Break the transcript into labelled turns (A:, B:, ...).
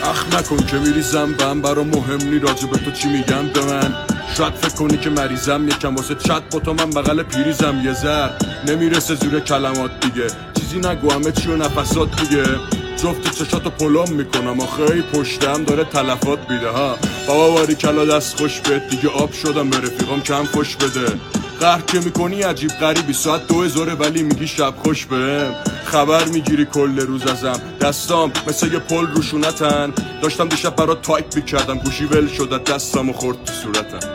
A: اخ نکن که میریزم بم برا مهم نی راجب تو چی میگن به من. شاید فکر کنی که مریضم یکم واسه چت با تو من بغل پیریزم یه ذر نمیرسه زور کلمات دیگه چیزی نگو همه چی و نفسات دیگه جفت چشاتو پلم میکنم آخه ای پشتم داره تلفات بیده ها بابا باری کلا دست خوش بهت دیگه آب شدم به رفیقام کم خوش بده قهر که میکنی عجیب غریبی ساعت 2000 ولی میگی شب خوش بهم خبر میگیری کل روز ازم دستام مثل یه پل روشونتن داشتم دیشب برات تایپ میکردم گوشی ول شده دستم و خورد تو صورتم